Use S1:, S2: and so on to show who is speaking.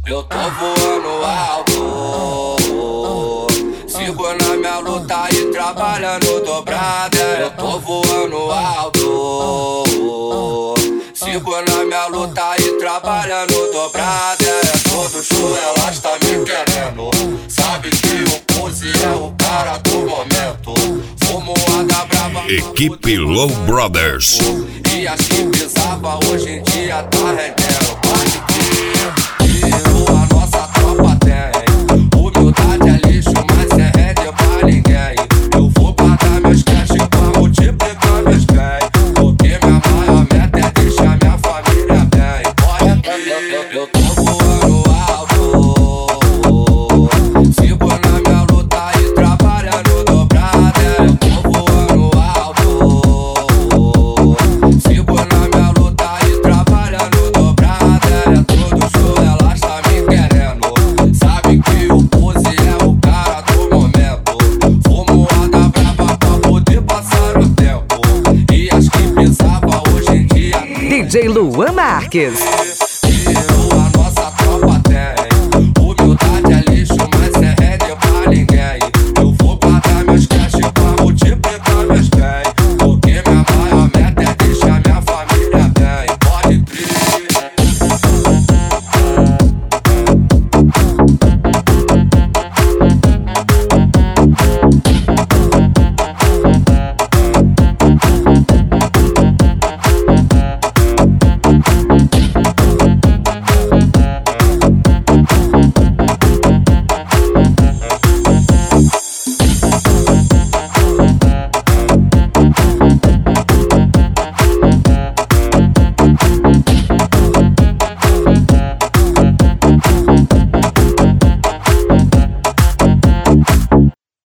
S1: Eu tô voando alto, sigo na minha luta e trabalhando dobrada. Eu tô voando alto, sigo na minha luta e trabalhando dobrada. É todo show, elas tá me querendo. Sabe que o Pose é o cara do momento. Fumoada brava,
S2: Equipe Low Brothers.
S1: e as que pisava hoje em dia tá rendendo. Pode crer, a nossa tropa tem. Humildade é lixo, mas é rede pra ninguém. Eu vou guardar meus cash pra multiplicar meus bens, porque minha maior meta é deixar minha família bem. Pode crer, eu tô voando alto, sigo na minha luta e trabalhando dobrada. Eu tô voando alto, sigo na minha luta e trabalhando dobrada. É todo show, elas tá me querendo. Sabe que o Pose é o cara do momento. Fumoada brava pra poder passar o tempo. E as que pensava hoje em dia
S3: DJ Luan Marques.